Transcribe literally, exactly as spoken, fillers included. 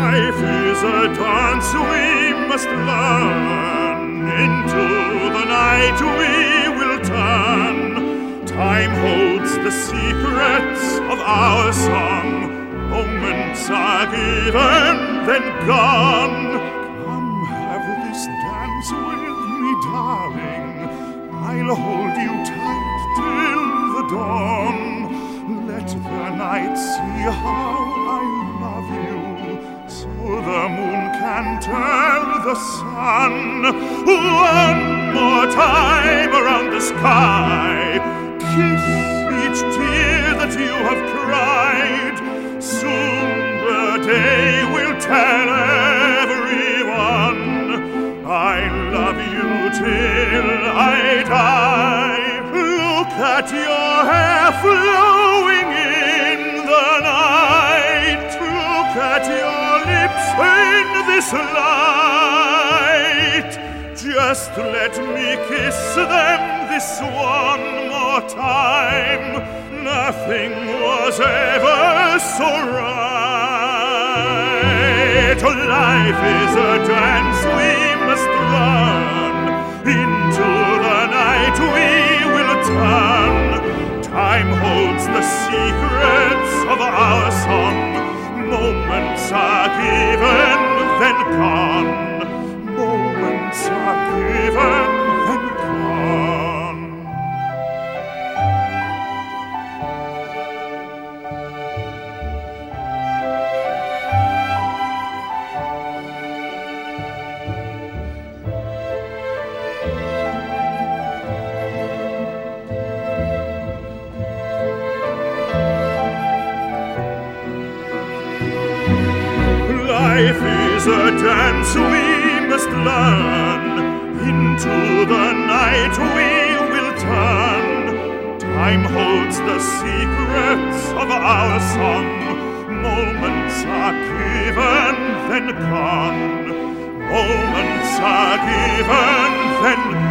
Life is a dance we must learn. Into the night we will turn. Time holds the secrets of our song. Moments are given, then gone. Come, have this dance with me, darling. I'll hold you tight till the dawn. Let the night see how I love you, so the moon can tell the sun. One more time around the sky, kiss each tear that you have cried. Soon the day will tell everyone I love you till I die. Look at your hair flowing in the night. Look at your lips in this light. Just let me kiss them this one more time. Nothing was ever so right. Life is a dance we must learn. Into the night we will turn. Time holds the secrets of our song. Moments are given, then gone. Moments are given, then gone. Life is a dance we must learn. Into the night we will turn. Time holds the secrets of our song. Moments are given, then gone. Moments are given, then